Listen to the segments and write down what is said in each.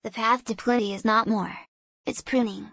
The path to plenty is not more. It's pruning.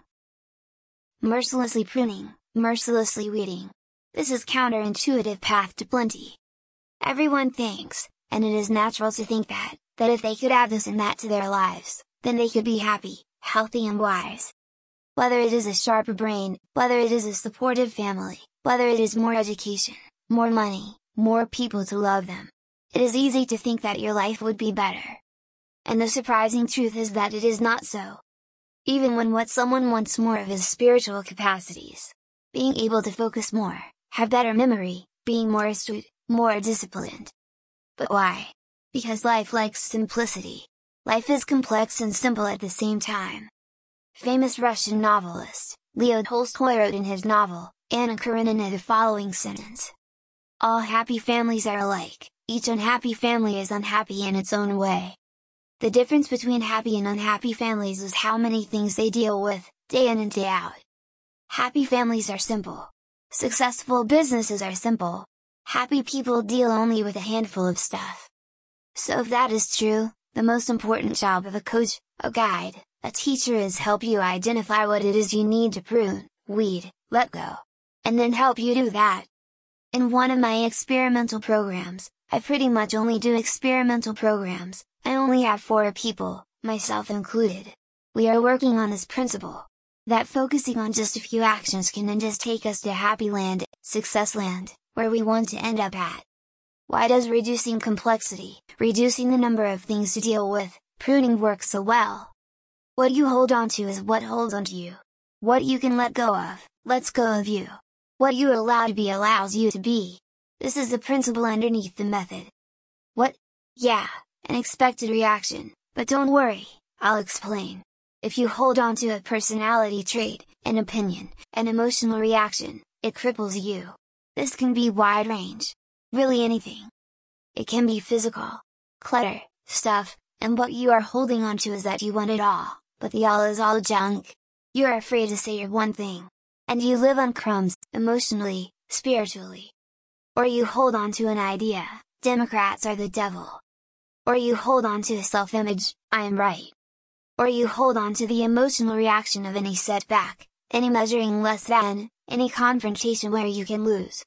Mercilessly pruning, mercilessly weeding. This is counterintuitive path to plenty. Everyone thinks, and it is natural to think that if they could add this and that to their lives, then they could be happy, healthy and wise. Whether it is a sharper brain, whether it is a supportive family, whether it is more education, more money, more people to love them. It is easy to think that your life would be better. And the surprising truth is that it is not so. Even when what someone wants more of is spiritual capacities. Being able to focus more, have better memory, being more astute, more disciplined. But why? Because life likes simplicity. Life is complex and simple at the same time. Famous Russian novelist, Leo Tolstoy wrote in his novel, Anna Karenina the following sentence. All happy families are alike, each unhappy family is unhappy in its own way. The difference between happy and unhappy families is how many things they deal with, day in and day out. Happy families are simple. Successful businesses are simple. Happy people deal only with a handful of stuff. So if that is true, the most important job of a coach, a guide, a teacher is help you identify what it is you need to prune, weed, let go. And then help you do that. In one of my experimental programs, I pretty much only do experimental programs, I only have 4 people, myself included. We are working on this principle. That focusing on just a few actions can then just take us to happy land, success land, where we want to end up at. Why does reducing complexity, reducing the number of things to deal with, pruning work so well? What you hold on to is what holds onto you. What you can let go of, lets go of you. What you allow to be allows you to be. This is the principle underneath the method. What? Yeah, an expected reaction, but don't worry, I'll explain. If you hold on to a personality trait, an opinion, an emotional reaction, it cripples you. This can be wide range. Really anything. It can be physical, clutter, stuff, and what you are holding on to is that you want it all, but the all is all junk. You are afraid to say your one thing. And you live on crumbs, emotionally, spiritually. Or you hold on to an idea, Democrats are the devil. Or you hold on to a self-image, I am right. Or you hold on to the emotional reaction of any setback, any measuring less than, any confrontation where you can lose.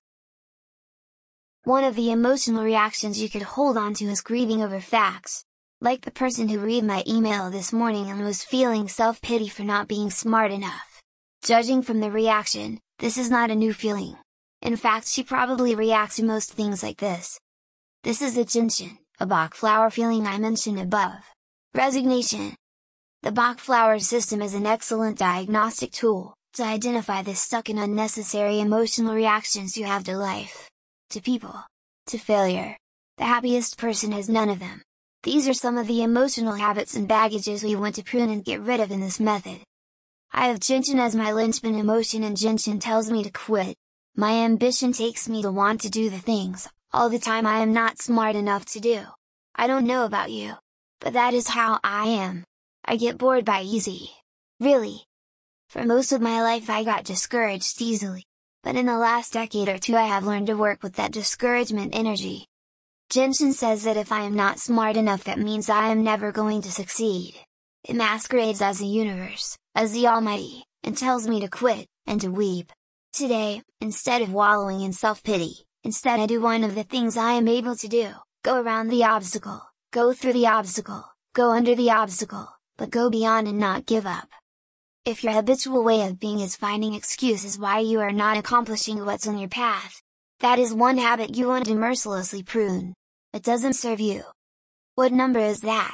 One of the emotional reactions you could hold on to is grieving over facts. Like the person who read my email this morning and was feeling self-pity for not being smart enough. Judging from the reaction, this is not a new feeling. In fact, she probably reacts to most things like this. This is the gentian, a Bach flower feeling I mentioned above. Resignation. The Bach flower system is an excellent diagnostic tool, to identify the stuck and unnecessary emotional reactions you have to life. To people. To failure. The happiest person has none of them. These are some of the emotional habits and baggages we want to prune and get rid of in this method. I have gentian as my linchpin emotion and gentian tells me to quit. My ambition takes me to want to do the things, all the time I am not smart enough to do. I don't know about you. But that is how I am. I get bored by easy. Really. For most of my life I got discouraged easily. But in the last decade or 2 I have learned to work with that discouragement energy. Gentian says that if I am not smart enough that means I am never going to succeed. It masquerades as the universe, as the Almighty, and tells me to quit, and to weep. Today, instead of wallowing in self-pity, instead I do one of the things I am able to do, go around the obstacle, go through the obstacle, go under the obstacle, but go beyond and not give up. If your habitual way of being is finding excuses why you are not accomplishing what's on your path, that is one habit you want to mercilessly prune. It doesn't serve you. What number is that?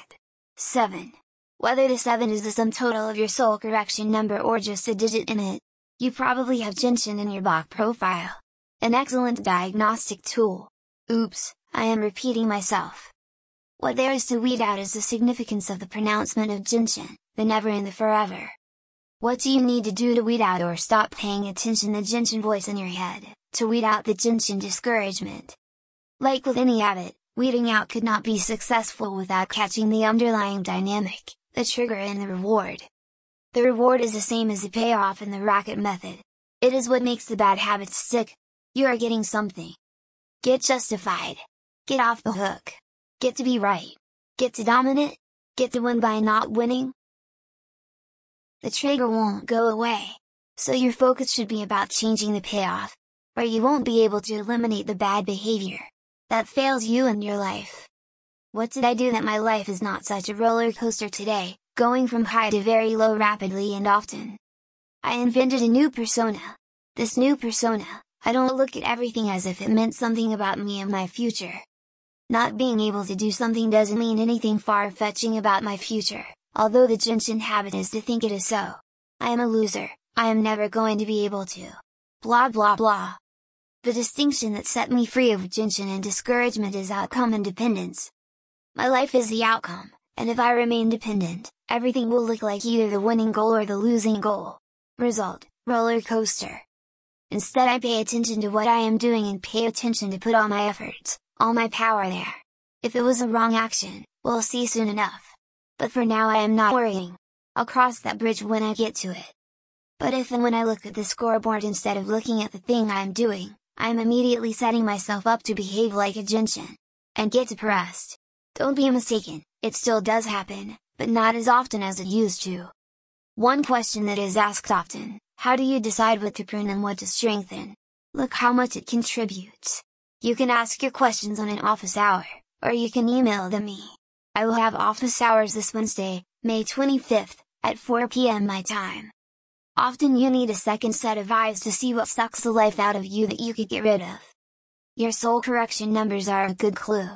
7. Whether the 7 is the sum total of your soul correction number or just a digit in it, you probably have gentian in your Bach profile. An excellent diagnostic tool. Oops, I am repeating myself. What there is to weed out is the significance of the pronouncement of gentian, the never and the forever. What do you need to do to weed out or stop paying attention the gentian voice in your head, to weed out the gentian discouragement? Like with any habit, weeding out could not be successful without catching the underlying dynamic, the trigger and the reward. The reward is the same as the payoff in the racket method. It is what makes the bad habits stick. You are getting something. Get justified. Get off the hook. Get to be right. Get to dominate. Get to win by not winning. the trigger won't go away. So your focus should be about changing the payoff, or you won't be able to eliminate the bad behavior that fails you in your life. What did I do that my life is not such a roller coaster today, going from high to very low rapidly and often? I invented a new persona. This new persona, I don't look at everything as if it meant something about me and my future. Not being able to do something doesn't mean anything far-fetching about my future, although the Genshin habit is to think it is so. I am a loser, I am never going to be able to. Blah blah blah. The distinction that set me free of Genshin and discouragement is outcome independence. My life is the outcome, and if I remain dependent, everything will look like either the winning goal or the losing goal. Result, roller coaster. Instead I pay attention to what I am doing and pay attention to put all my efforts, all my power there. If it was a wrong action, we'll see soon enough. But for now I am not worrying. I'll cross that bridge when I get to it. But if and when I look at the scoreboard instead of looking at the thing I am doing, I am immediately setting myself up to behave like a Genshin. And get depressed. Don't be mistaken, it still does happen, but not as often as it used to. One question that is asked often, how do you decide what to prune and what to strengthen? Look how much it contributes. You can ask your questions on an office hour, or you can email them me. I will have office hours this Wednesday, May 25th, at 4 p.m. my time. Often you need a second set of eyes to see what sucks the life out of you that you could get rid of. Your soul correction numbers are a good clue.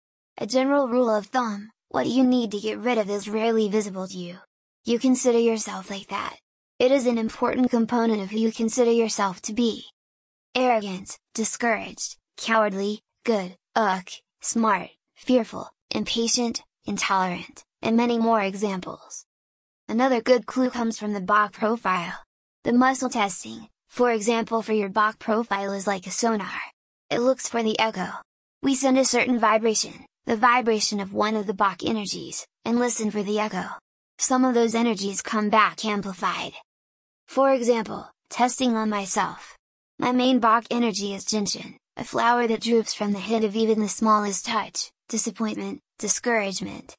A general rule of thumb, what you need to get rid of is rarely visible to you. You consider yourself like that. It is an important component of who you consider yourself to be. Arrogant, discouraged, cowardly, good, smart, fearful, impatient, intolerant, and many more examples. Another good clue comes from the Bach profile. The muscle testing, for example for your Bach profile is like a sonar. It looks for the echo. We send a certain vibration, the vibration of one of the Bach energies, and listen for the echo. Some of those energies come back amplified. For example, testing on myself. My main Bach energy is Genshin, a flower that droops from the hint of even the smallest touch, disappointment, discouragement.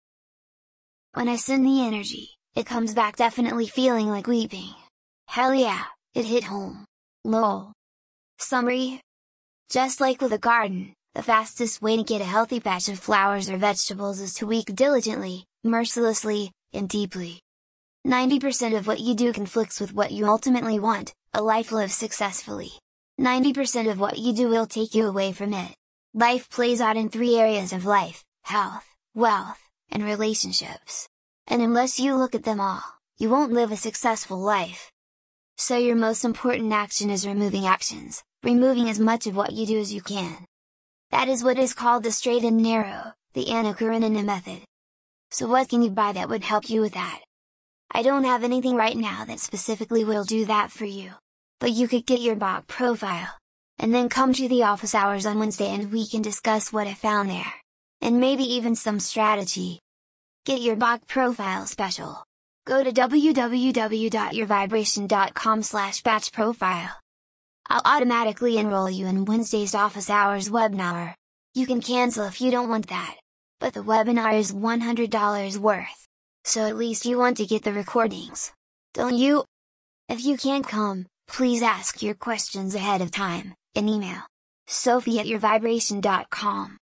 When I send the energy, it comes back definitely feeling like weeping. Hell yeah, it hit home. Lol. Summary? Just like with a garden, the fastest way to get a healthy patch of flowers or vegetables is to weed diligently, mercilessly, and deeply. 90% of what you do conflicts with what you ultimately want, a life lived successfully. 90% of what you do will take you away from it. Life plays out in 3 areas of life: health, wealth, and relationships. And unless you look at them all, you won't live a successful life. So your most important action is removing actions, removing as much of what you do as you can. That is what is called the straight and narrow, the Anna Karenina method. So what can you buy that would help you with that? I don't have anything right now that specifically will do that for you. But you could get your Bach profile. And then come to the office hours on Wednesday and we can discuss what I found there. And maybe even some strategy. Get your Bach profile special. Go to www.yourvibration.com/batchprofile. I'll automatically enroll you in Wednesday's office hours webinar. You can cancel if you don't want that. But the webinar is $100 worth. So at least you want to get the recordings. Don't you? If you can't come, please ask your questions ahead of time, in email. Sophie@yourvibration.com